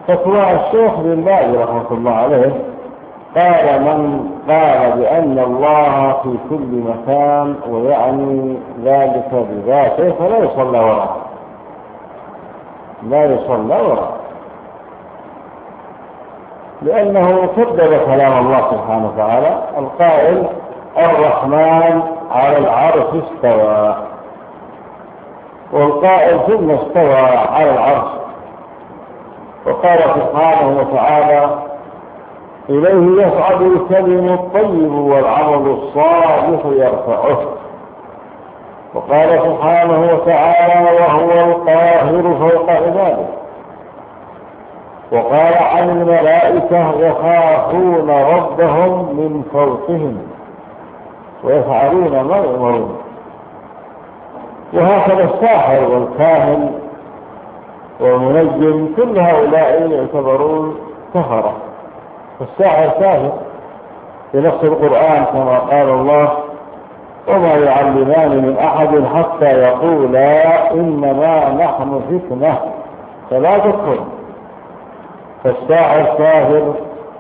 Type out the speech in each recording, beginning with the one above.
فتوى الشيخ بن باز رحمه الله عليه قال: من قال بأن الله في كل مكان ويعني ذلك بذاته فلا يصلى وراءه، لا يصلى وراءه، لأنه كذب كلام الله سبحانه وتعالى القائل: الرحمن على العرش استوى، والقائل ثم استوى على العرش. وقال سبحانه وتعالى: إليه يصعد الكلم الطيب والعمل الصالح يرفعه. وقال سبحانه وتعالى: وهو القاهر فوق عباده. وقال عن الملائكة: يخافون ربهم من فوقهم ويفعلون ما يؤمرون. وهكذا الساحر والكاهن والمنجم كل هؤلاء يعتبرون كفرة. فالساحر كافر بنص القرآن كما قال الله: وما يعلمان من أحد حتى يقولا إنما نحن فتنة فلا تكفر. فالساحر كافر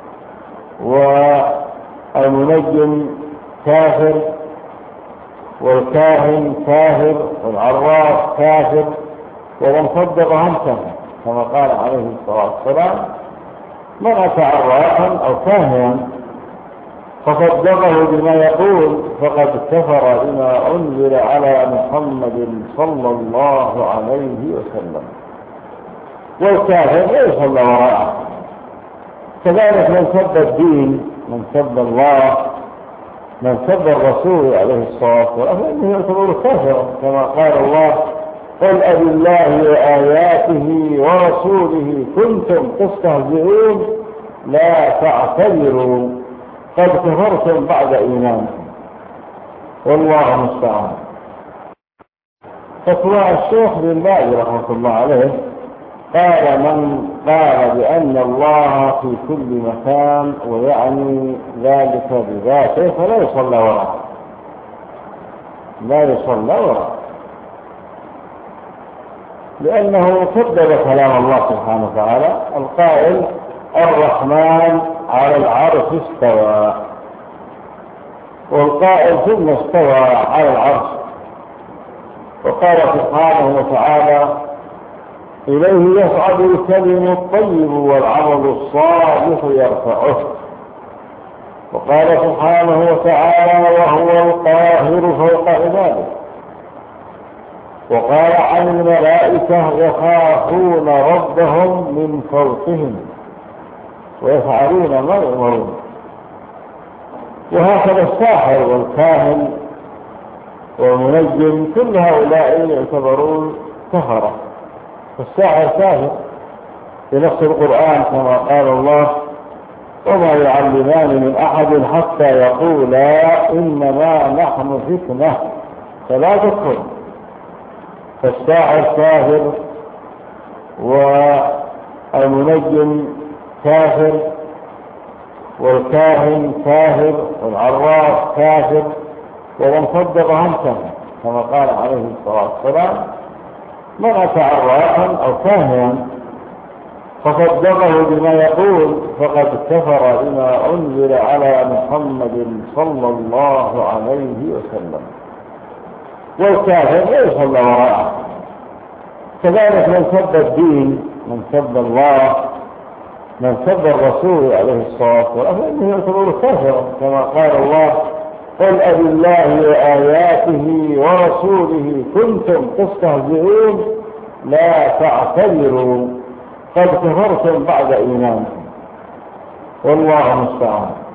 والمنجم كافر والكاهن كافر والعراف كافر، ومن صدقهم كافر، كما قال عليه الصلاة والسلام: من أتى عرافا أو كاهنا فصدقه بما يقول فقد كفر بما أنزل على محمد صلى الله عليه وسلم. والكافر لا يصلى وراءه. كذلك من سب الدين، من سب الله، من سب الرسول عليه الصلاة والسلام فإنه يعتبر كافرا، كما قال الله: قل أبالله وآياته ورسوله كنتم تستهزئون لا تعتذروا قد كفرتم بعد إيمانكم والله المستعان. فتوى الشيخ بن باز رحمه الله عليه قال: من قال بأن الله في كل مكان ويعني ذلك بذاته فلا يصلى وراءه، لا يصلى وراءه، لأنه كذب كلام الله سبحانه وتعالى القائل: الرحمن على العرش استوى، والقائل ثم استوى على العرش. وقال سبحانه وتعالى: إليه يصعد الكلم الطيب والعمل الصالح يرفعه. وقال سبحانه وتعالى: وهو القاهر فوق عباده. وقال عن الملائكة: يخافون ربهم من فوقهم ويفعلون ما يؤمرون. وهكذا الساحر والكاهن والمنجم كل هؤلاء يعتبرون كفرة. فالساحر كافر بنص القرآن كما قال الله: وما يعلمان من أحد حتى يقولا إنما نحن فتنة فلا تكفر. فالساحر كافر والمنجم كافر والكاهن كافر والعراف كافر، ومن صدقهم كافر، كما قال عليه الصلاة والسلام: من أتى عرافا أو كاهنا فصدقه بما يقول فقد كفر بما أنزل على محمد صلى الله عليه وسلم. والكافر لا يصلى وراءه. كذلك من سب الدين، من سب الله، من سب الرسول عليه الصلاة والسلام فإنه يعتبر كافرا، كما قال الله: قل أبالله وآياته ورسوله كنتم تستهزئون لا تعتذروا قد كفرتم بعد إيمانكم والله المستعان.